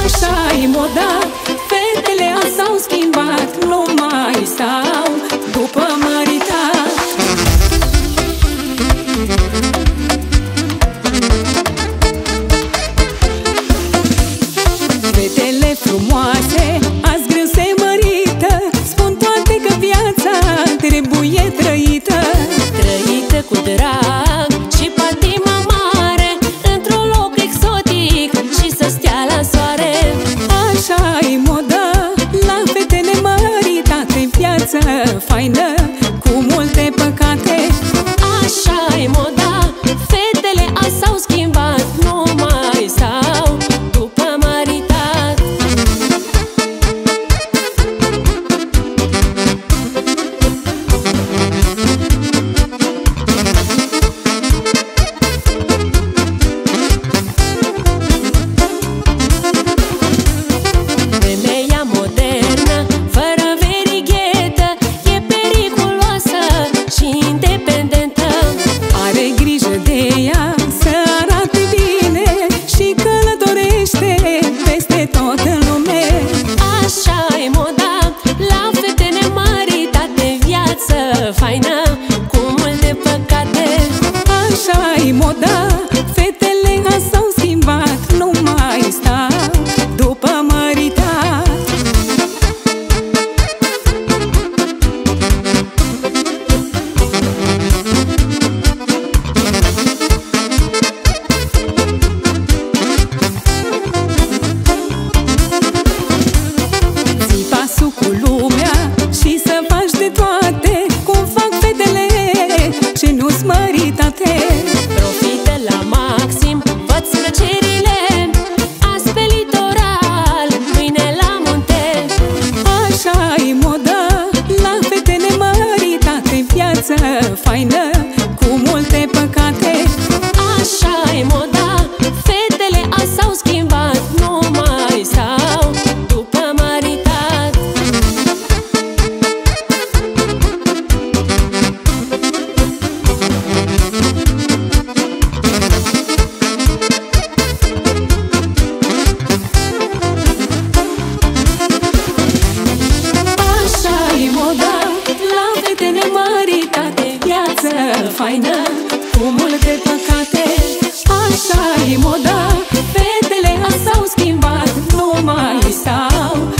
Așa-i moda, fetele s-au schimbat, nu mai stau după măritat. Fetele frumoase, azi greu se mărită, spun toate că viața trebuie trăită. Trăită cu drag și patima mare, într-un loc exotic și să stea la soare. Așa-i moda, la fete nemăritate, viață faină cu multe păcate. Așa-i moda, fetele azi s-au schimbat, nu mai stau după măritat. Femeia modernă, fără verighetă, e periculoasă și independentă. Are grijă de ea să arate bine și călătorește peste tot în lume. Așa-i moda, la fete nemăritate, viață faină cu multe păcate. Așa-i moda, fetele azi s-au schimbat, nu mai stau după măritat. Ții pasul cu lumea și să faci de toate cum fac fetele ce nu-s măritate. Profită la maxim, fă-ți plăcerile, azi pe litoral, mâine la munte. Așa-i moda, la fete nemăritate, viață faină cu multe păcate. Așa-i moda, fetele azi s-au schimbat, nu mai stau după măritat. Așa-i moda, la fete nemăritate, viață faină cu multe păcate. Așa-i moda, fetele azi s-au schimbat, nu mai stau